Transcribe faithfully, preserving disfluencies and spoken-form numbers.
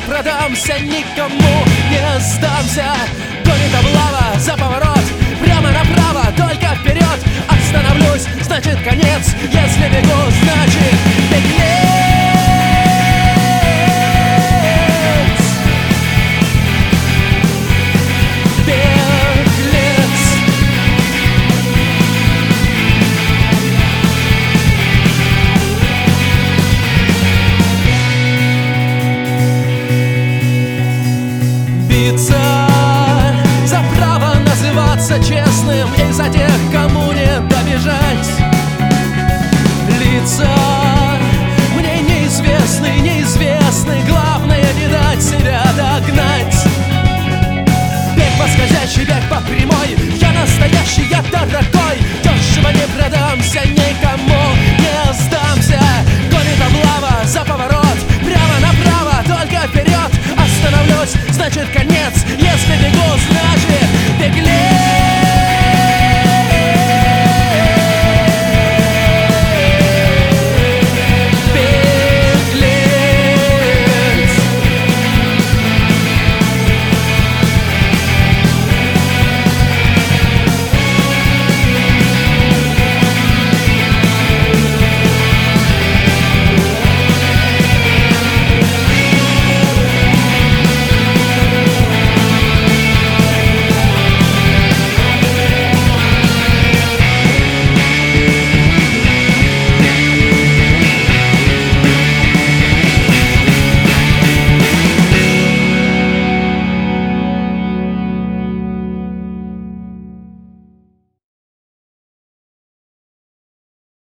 продамся, никому не сдамся. Гонит облава за поворот, прямо направо, только вперед. Остановлюсь, значит конец, если бегу, значит беглец. За право называться честным и за тех, кому не добежать. Лица